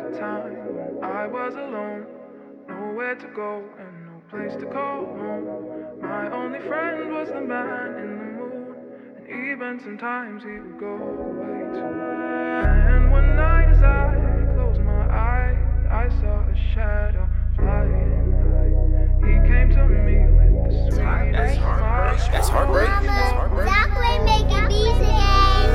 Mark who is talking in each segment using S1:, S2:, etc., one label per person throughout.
S1: a time when I was alone, nowhere to go and no place to call home. My only friend was the man in the moon, and even sometimes he would go away too. And one night as I closed my eyes, I saw a shadow flying high. He came to me with the sweetest smile.
S2: That's heartbreak. That's heartbreak.
S3: Zachary making beats again.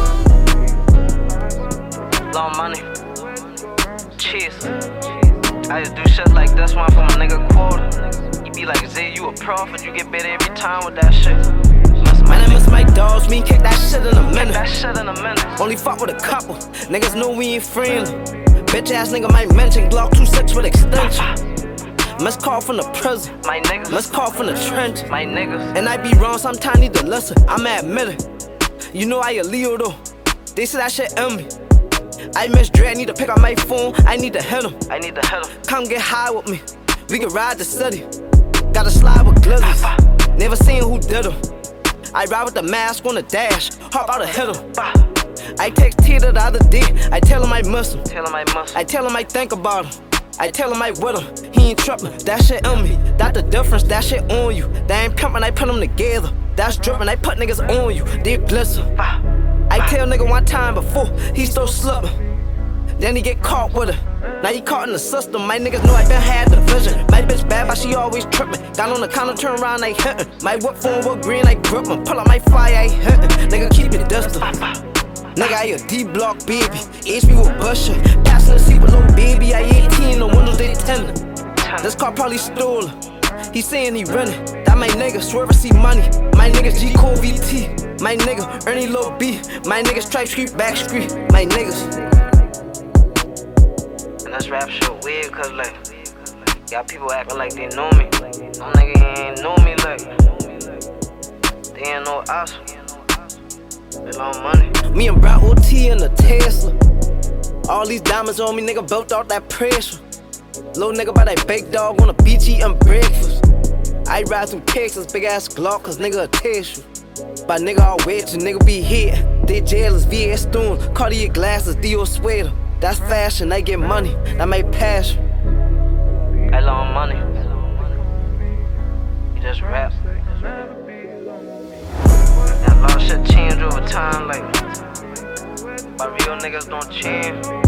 S4: Long money. Cheers. I just do shit like this one for my nigga quarter. You be like, Zay, you a prophet, you get better every time with that shit.
S5: My name is Mike Dogs, me kick that shit in a minute.
S4: That shit in a minute.
S5: Only fuck with a couple, niggas know we ain't friendly. Bitch ass nigga might mention Glock 26 with extension. Must call from the prison,
S4: my niggas.
S5: Must call from the trench,
S4: my niggas.
S5: And I be wrong, sometimes need to listen, I'ma admit it. You know I a Leo though, they say that shit in me. I miss Dre, I need to pick up my phone, I need to hit him.
S4: I need to hit him.
S5: Come get high with me, we can ride the city. Gotta slide with glitters, never seen who did him. I ride with the mask on the dash, hop out and hit him. I text Tita the other day, I tell him I miss him. I tell him I think about him, I tell him I with him. He ain't trippin', that shit in me. That the difference, that shit on you. That ain't pimpin', I put them together. That's drippin', I put niggas on you, they glisten. I tell nigga one time before, he still slippin'. Then he get caught with her. Now he caught in the system. My niggas know I been had the vision. My bitch bad, but she always trippin'. Got on the counter, turn around, I hittin'. My whip phone was green, I grippin'. Pull out my fire, I hittin'. Nigga keep it distant. Nigga, I a D-block baby. HB with Busher. Passing the seat with no baby. I 18, the windows they 10. This car probably stolen. He saying he running. That my nigga, swerve see money. My niggas G-Code VT. My nigga, Ernie Lil B. My niggas Stripe Street, Back Street. My niggas.
S4: And this rap shit weird, cause like, got people acting like they know me. Some nigga ain't know me like, they ain't know us. They long money.
S5: Me and Brown OT in the Tesla. All these diamonds on me, nigga built out that pressure. Little nigga by that big dog on the beach eating breakfast. I ride through Texas, big ass Glock, cause nigga a test you. But nigga all wet, you nigga be hit. They jealous, VS Stone, Cartier glasses, Dior sweater. That's fashion, I get money, that my passion.
S4: I long money. You just rap. And a lot of shit change over time, like, but real niggas don't change.